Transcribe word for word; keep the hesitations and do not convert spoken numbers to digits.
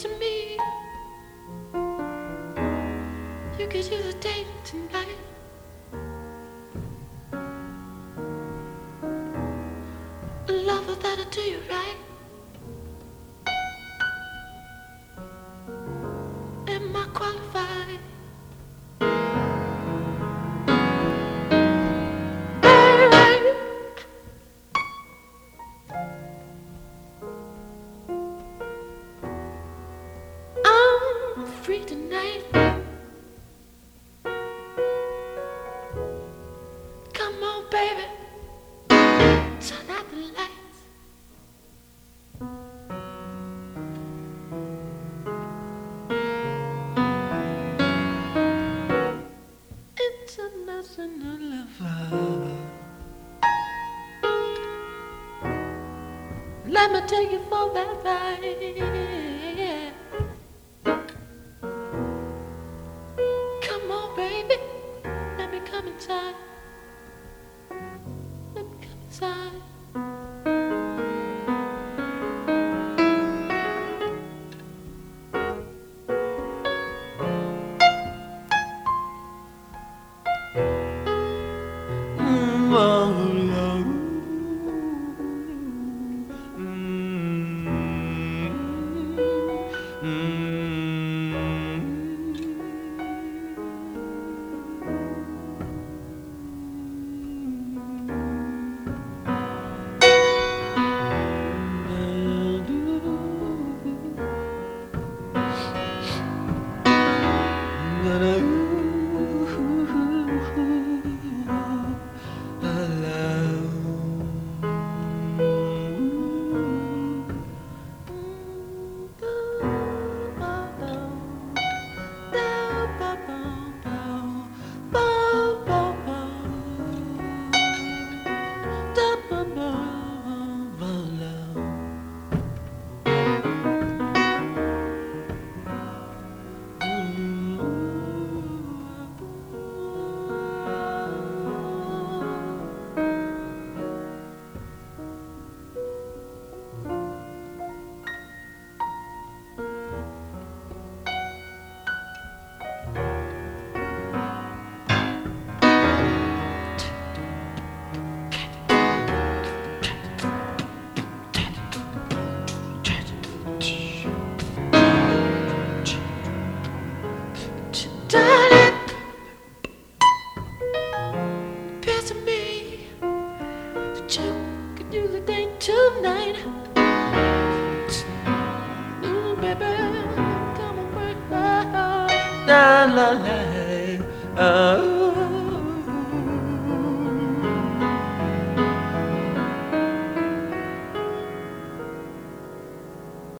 piercing me. You could use a date tonight. A lover that'll do you right. Am I qualified? Baby, I'm free tonight. Come on, baby, turn out the lights. International lover, let me take you for that ride. Come on, baby, let me come inside. Let me come inside. Mm, oh, love. Mm, mm. Darling, piercing me, but you could use a date tonight. Ooh, baby, come on, break my heart. La la la, oh.